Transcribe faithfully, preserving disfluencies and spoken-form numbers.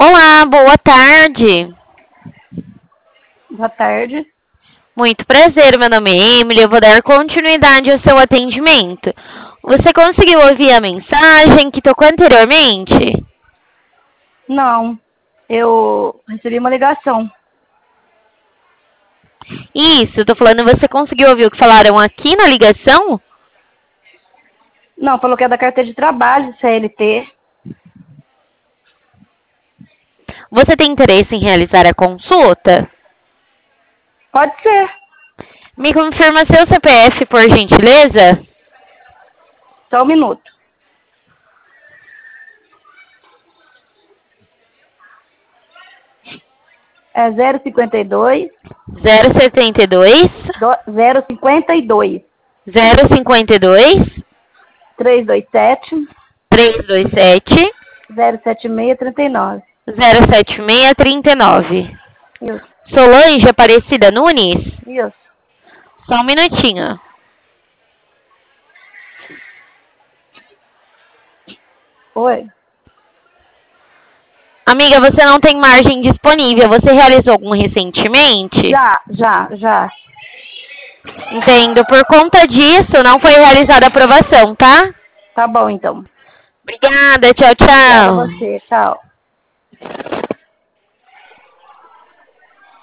Olá, boa tarde. Boa tarde. Muito prazer, meu nome é Emily. Eu vou dar continuidade ao seu atendimento. Você conseguiu ouvir a mensagem que tocou anteriormente? Não, eu recebi uma ligação. Isso, eu tô falando, você conseguiu ouvir o que falaram aqui na ligação? Não, falou que é da carteira de trabalho, C L T. Você tem interesse em realizar a consulta? Pode ser. Me confirma seu C P F, por gentileza? Só um minuto. É zero cinquenta e dois. zero setenta e dois. zero cinquenta e dois. zero cinquenta e dois. trezentos e vinte e sete. trezentos e vinte e sete. zero setenta e seis, trinta e nove. zero setenta e seis, trinta e nove. Isso. Solange Aparecida Nunes? Isso. Só um minutinho. Oi. Amiga, você não tem margem disponível. Você realizou algum recentemente? Já, já, já. Entendo. Por conta disso, não foi realizada a aprovação, tá? Tá bom, então. Obrigada. Tchau, Obrigada a tchau. você. Tchau.